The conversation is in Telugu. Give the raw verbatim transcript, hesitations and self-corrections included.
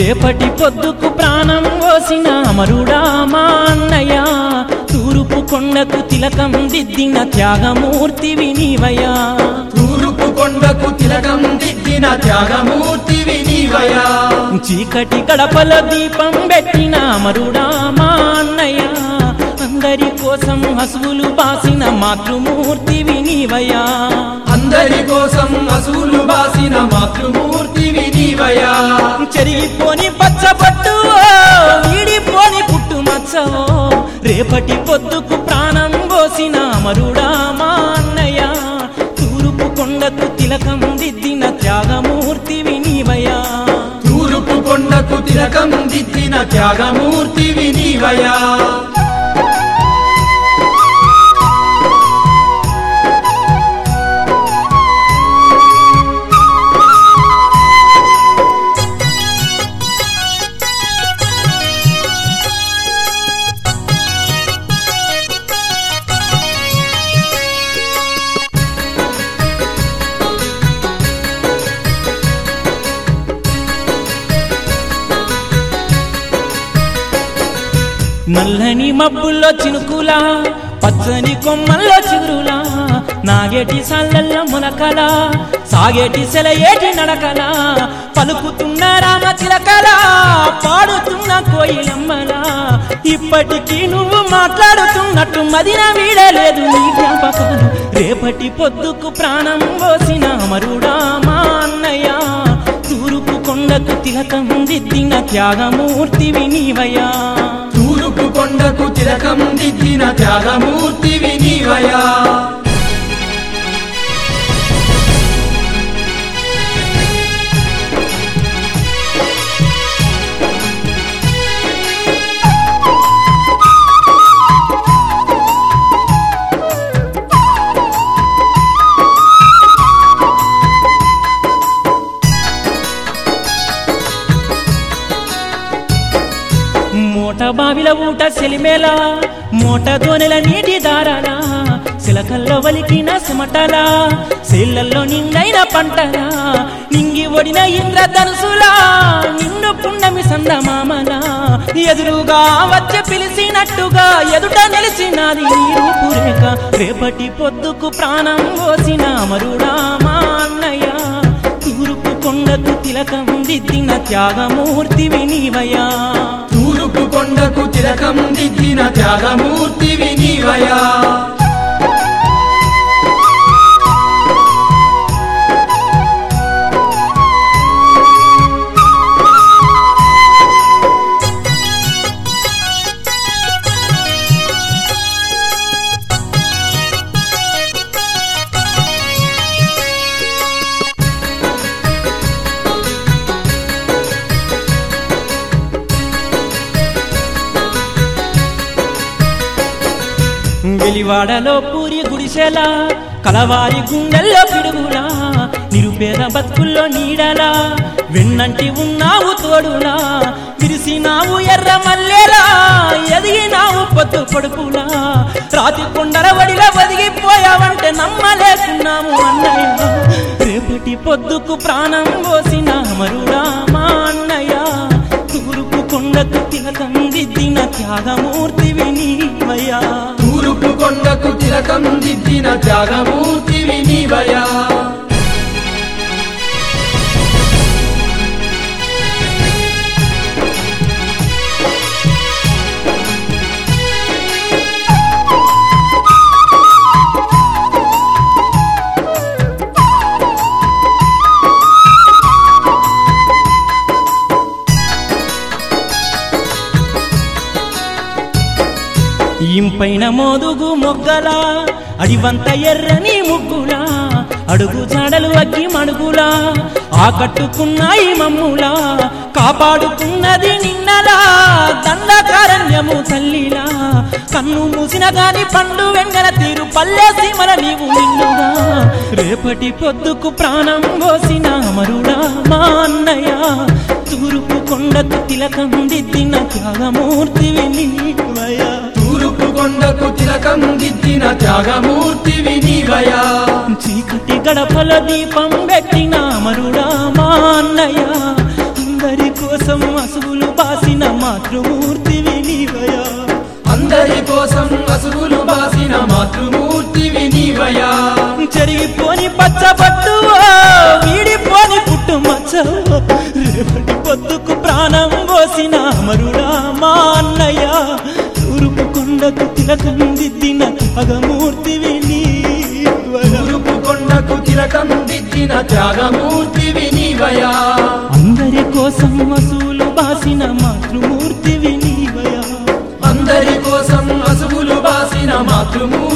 రేపటి పొద్దుకు ప్రాణం పోసిన అమరుడా మా అన్నయ్య తూరుపు కొండకు తిలకం దిద్దిన త్యాగమూర్తివి నీవయ్యా తూరుపు కొండకు తిలకం దిద్దిన త్యాగమూర్తివి నీవయ్యా చీకటి గడపల దీపం పెట్టిన అమరుడా మా అన్నయ్య అందరి కోసం హసువులు బాసిన మాతృమూర్తివి నీవయ్యా అందరి కోసం హసువులు బాసిన మాతృమూర్తివి నీవయ్యా చెరిగిపోని పచ్చబట్టు వీడిపోని పుట్టు మచ్చవో రేపటి పొద్దుకు ప్రాణం పోసిన అమరుడా మా అన్నయ్య తూరుపు కొండకు తిలకం దిద్దిన త్యాగమూర్తివి నీవయ్యా తూరుపు కొండకు తిలకం దిద్దిన త్యాగమూర్తివి నీవయ్యా నల్లని మబ్బుల్లో చినుకులా పచ్చని కొమ్మల్లో చిగురులా నాగేటి సాళ్ళల్లో మునకలా సాగేటి సెలయేటి నడకలా పలుకుతున్న రామ తిలకలా పాడుతున్న కోయిలమ్మలా ఇప్పటికీ నువ్వు మాట్లాడుతున్నట్టు మదిన వీడలేదు నీ జ్ఞాపకాలు రేపటి పొద్దుకు ప్రాణం పోసిన అమరుడా మా అన్నయ్య తూరుపు కొండకు తిలకం దిద్దిన త్యాగమూర్తివి నీవయ్యా తూరుపు కొండకు తిలకం దిద్దిన త్యాగమూర్తివి నీవయ్యా మోట బావిల ఊట సెలిమేలా మోట దోనెల నీటి దారాలా సిలకల్లో వలికిన సిమటలా సేళ్లల్లో నిండైన పంటలా నింగి ఒడిన ఇంద్రధనుసులా నిన్ను పున్నమి సందమామలా ఎదురుగా వచ్చి పిలిచినట్టుగా ఎదుట నిలిచినది నీ రూపురేఖ రేపటి పొద్దుకు ప్రాణం పోసిన అమరుడా మా అన్నయ్య తూరుపు కొండకు తిలకం దిద్దిన త్యాగమూర్తివి నీవయ్యా తూరుపు కొండకు తిలకం దిద్దిన త్యాగమూర్తివి నీవయ్యా వెలివాడలో పూరి గుడిసెలా కలవారి గుండెల్లో పిడుగులా నిరుపేద బతుకుల్లో నీడలా వెన్నంటి ఉన్నావు తోడులా విరిసినావు ఎర్ర మల్లెలా ఎదిగినావు పొద్దు పొడుపులా రాతి కొండల వడిలా బదిగిపోయావంటే నమ్మలేకున్నాము అన్నయ్య రేపటి పొద్దుకు ప్రాణం పోసిన అమరుడా మా అన్నయ్య తూరుపు కొండకు తిలకం దిద్దిన త్యాగమూర్తివి నీవయ్యా తూరుపు కొండకు తిలకం దిద్దిన త్యాగమూర్తివి నీవయ్యా ఇంపైన మోదుగు మొగ్గలా అడివంత ఎర్రని ముగ్గులా అడుగు జాడలు అగ్గి మడుగులా ఆకట్టుకున్నాయి మమ్ములా కాపాడుకున్నది నిన్నలా దండకారణ్యము తల్లిలా కన్ను మూసిన గాని పండు వెంగన తీరు పల్లె సీమల నీవు నిన్నుగా రేపటి పొద్దుకు ప్రాణం పోసిన అమరుడా మా అన్నయ్య తూరుపు కొండకు తిలకం దిద్దిన త్యాగమూర్తివి నీవయ్యా తూరుపు కొండకు తిలకం దిద్దిన త్యాగమూర్తివి నీవయ్యా చీకటి గడపల దీపం పెట్టిన అమరుడా మా అన్నయ్య అందరి కోసం మాతృమూర్తివి నీవయా అందరి కోసం అసువులు బాసిన మాతృమూర్తివి నీవయా జరిగిపోని పచ్చబట్టువో వీడిపోని పుట్టు మచ్చవో రేపటి పొద్దుకు ప్రాణం పోసిన అమరుడా మా అన్నయ్య తూర్పు కొండకు తిలకం దిద్దిన త్యాగమూర్తివి నీవయా తూర్పు కొండకు తిలకం దిద్దిన త్యాగమూర్తివి నీవయా అందరి కోసం వసూలు బాసిన మాతృమూర్తివి నీవయా అందరి కోసం అసువులు బాసిన మాతృమూర్తివి